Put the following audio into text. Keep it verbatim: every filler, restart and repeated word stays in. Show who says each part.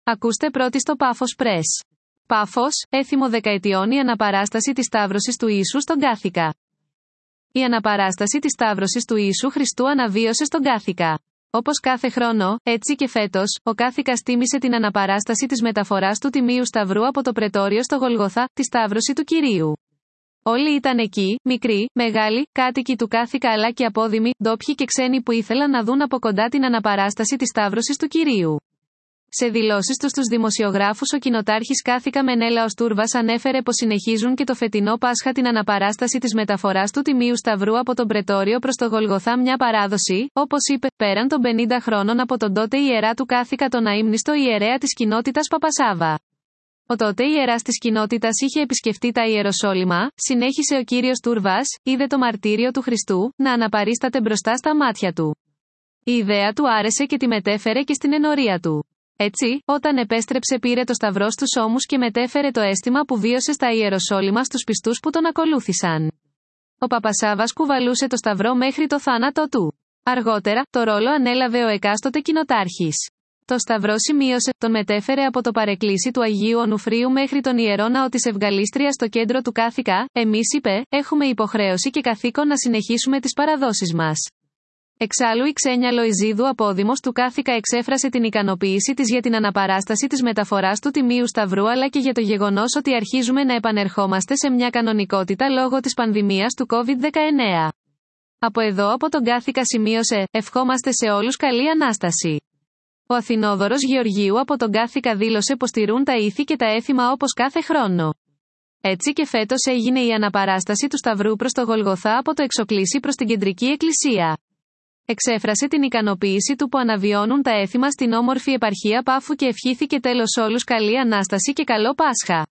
Speaker 1: Ακούστε πρώτη στο Πάφος Press. Πάφος, έθιμο δεκαετιών η αναπαράσταση της Σταύρωσης του Ιησού στον Κάθικα. Η αναπαράσταση της Σταύρωσης του Ιησού Χριστού αναβίωσε στον Κάθικα. Όπως κάθε χρόνο, έτσι και φέτος, ο Κάθικας τίμησε την αναπαράσταση της μεταφοράς του Τιμίου Σταυρού από το Πρετόριο στο Γολγοθά, τη Σταύρωση του Κυρίου. Όλοι ήταν εκεί, μικροί, μεγάλοι, κάτοικοι του Κάθικα αλλά και απόδημοι, ντόπιοι και ξένοι που ήθελαν να δουν από κοντά την αναπαράσταση της Σταύρωσης του Κυρίου. Σε δηλώσεις του στους δημοσιογράφους ο κοινοτάρχης Κάθικα Μενέλαος Τούρβας ανέφερε πως συνεχίζουν και το φετινό Πάσχα την αναπαράσταση της μεταφοράς του Τιμίου Σταυρού από τον Πρετόριο προς το Γολγοθά, μια παράδοση, όπως είπε, πέραν των πενήντα χρόνων από τον τότε ιερά του Κάθικα τον αείμνηστο ιερέα της κοινότητας Παπασάβα. Ο τότε ιεράς της κοινότητας είχε επισκεφτεί τα Ιεροσόλυμα, συνέχισε ο κύριος Τούρβας, είδε το μαρτύριο του Χριστού, να αναπαρίσταται μπροστά στα μάτια του. Η ιδέα του άρεσε και τη μετέφερε και στην ενορία του. Έτσι, όταν επέστρεψε πήρε το σταυρό στους ώμους και μετέφερε το αίσθημα που βίωσε στα Ιεροσόλυμα στους πιστούς που τον ακολούθησαν. Ο Παπασάβας κουβαλούσε το σταυρό μέχρι το θάνατό του. Αργότερα, το ρόλο ανέλαβε ο εκάστοτε κοινοτάρχης. Το σταυρό σημείωσε, τον μετέφερε από το παρεκκλήσι του Αγίου Ονουφρίου μέχρι τον Ιερό Ναό της Ευγαλίστριας στο κέντρο του Κάθικα. Εμείς, είπε, έχουμε υποχρέωση και καθήκον να συνεχίσουμε τις παραδόσεις μας. Εξάλλου η Ξένια Λοϊζίδου απόδημος του Κάθικα εξέφρασε την ικανοποίηση της για την αναπαράσταση της μεταφοράς του Τιμίου Σταυρού αλλά και για το γεγονός ότι αρχίζουμε να επανερχόμαστε σε μια κανονικότητα λόγω της πανδημίας του κόβιντ δεκαεννέα. Από εδώ από τον Κάθικα σημείωσε, ευχόμαστε σε όλους καλή Ανάσταση. Ο Αθηνόδωρος Γεωργίου από τον Κάθικα δήλωσε πως τηρούν τα ήθη και τα έθιμα όπως κάθε χρόνο. Έτσι και φέτος έγινε η αναπαράσταση του Σταυρού προς το Γολγοθά από το Εξοκλήσι προς την Κεντρική Εκκλησία. Εξέφρασε την ικανοποίηση του που αναβιώνουν τα έθιμα στην όμορφη επαρχία Πάφου και ευχήθηκε τέλος όλους καλή Ανάσταση και καλό Πάσχα.